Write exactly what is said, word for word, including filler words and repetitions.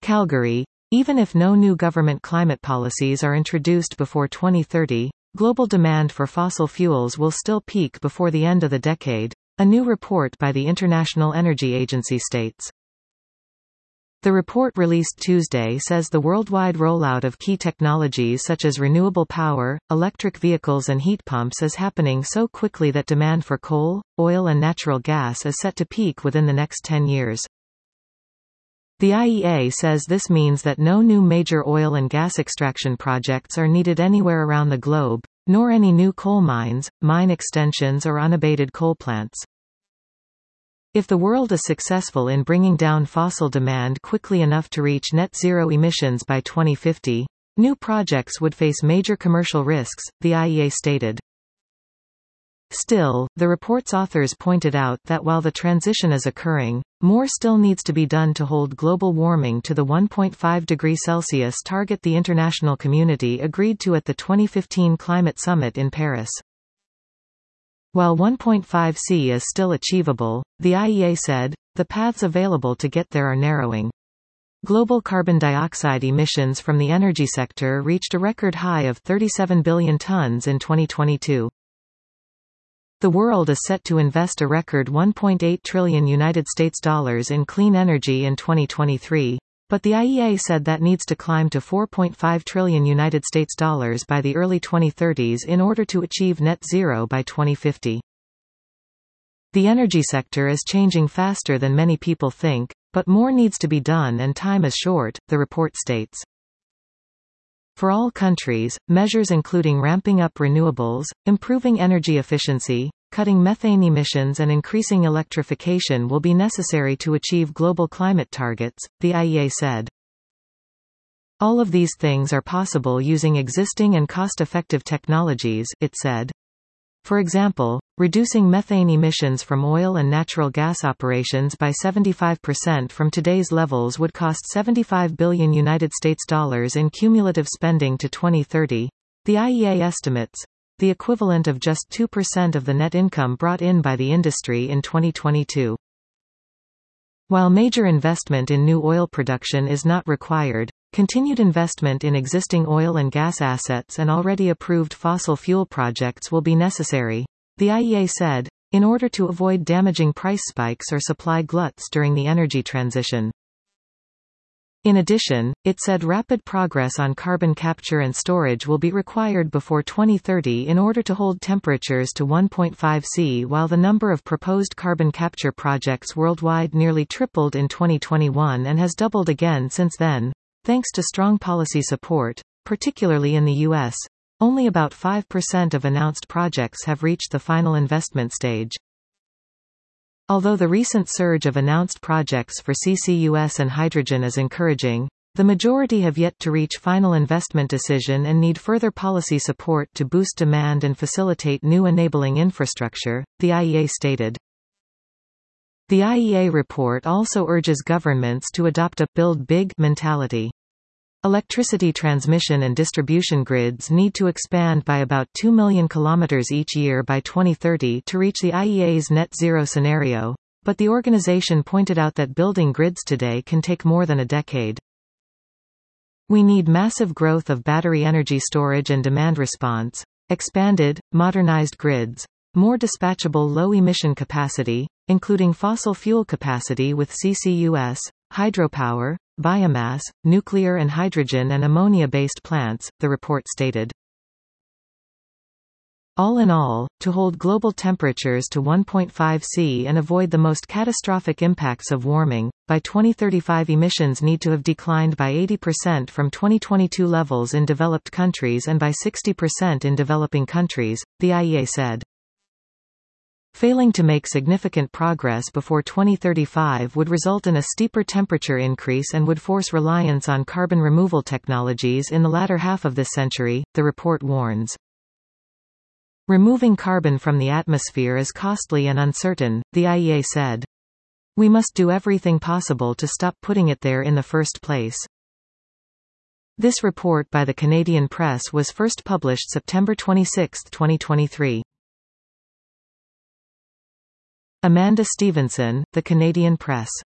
Calgary. Even if no new government climate policies are introduced before twenty thirty, global demand for fossil fuels will still peak before the end of the decade, a new report by the International Energy Agency states. The report released Tuesday says the worldwide rollout of key technologies such as renewable power, electric vehicles and heat pumps is happening so quickly that demand for coal, oil and natural gas is set to peak within the next ten years. The I E A says this means that no new major oil and gas extraction projects are needed anywhere around the globe, nor any new coal mines, mine extensions or unabated coal plants. If the world is successful in bringing down fossil demand quickly enough to reach net zero emissions by twenty fifty, new projects would face major commercial risks, the I E A stated. Still, the report's authors pointed out that while the transition is occurring, more still needs to be done to hold global warming to the one point five degree Celsius target the international community agreed to at the twenty fifteen Climate Summit in Paris. While one point five C is still achievable, the I E A said, the paths available to get there are narrowing. Global carbon dioxide emissions from the energy sector reached a record high of thirty-seven billion tons in twenty twenty-two. The world is set to invest a record one point eight trillion United States dollars in clean energy in twenty twenty-three, but the I E A said that needs to climb to four point five trillion United States dollars by the early twenty thirties in order to achieve net zero by twenty fifty. The energy sector is changing faster than many people think, but more needs to be done and time is short, the report states. For all countries, measures including ramping up renewables, improving energy efficiency, cutting methane emissions and increasing electrification will be necessary to achieve global climate targets, the I E A said. All of these things are possible using existing and cost-effective technologies, it said. For example, reducing methane emissions from oil and natural gas operations by seventy-five percent from today's levels would cost seventy-five billion United States dollars in cumulative spending to twenty thirty. The I E A estimates, the equivalent of just two percent of the net income brought in by the industry in twenty twenty-two. While major investment in new oil production is not required, continued investment in existing oil and gas assets and already approved fossil fuel projects will be necessary, the I E A said, in order to avoid damaging price spikes or supply gluts during the energy transition. In addition, it said rapid progress on carbon capture and storage will be required before twenty thirty in order to hold temperatures to one point five C. While the number of proposed carbon capture projects worldwide nearly tripled in twenty twenty-one and has doubled again since then, thanks to strong policy support, particularly in the U S, only about five percent of announced projects have reached the final investment stage. Although the recent surge of announced projects for C C U S and hydrogen is encouraging, the majority have yet to reach final investment decision and need further policy support to boost demand and facilitate new enabling infrastructure, the I E A stated. The I E A report also urges governments to adopt a "build big" mentality. Electricity transmission and distribution grids need to expand by about two million kilometers each year by twenty thirty to reach the I E A's net zero scenario, but the organization pointed out that building grids today can take more than a decade. We need massive growth of battery energy storage and demand response, expanded, modernized grids, more dispatchable low-emission capacity, including fossil fuel capacity with C C U S, hydropower, biomass, nuclear and hydrogen and ammonia-based plants, the report stated. All in all, to hold global temperatures to one point five C and avoid the most catastrophic impacts of warming, by twenty thirty-five emissions need to have declined by eighty percent from twenty twenty-two levels in developed countries and by sixty percent in developing countries, the I E A said. Failing to make significant progress before twenty thirty-five would result in a steeper temperature increase and would force reliance on carbon removal technologies in the latter half of this century, the report warns. Removing carbon from the atmosphere is costly and uncertain, the I E A said. We must do everything possible to stop putting it there in the first place. This report by the Canadian Press was first published September twenty-sixth, twenty twenty-three. Amanda Stevenson, The Canadian Press.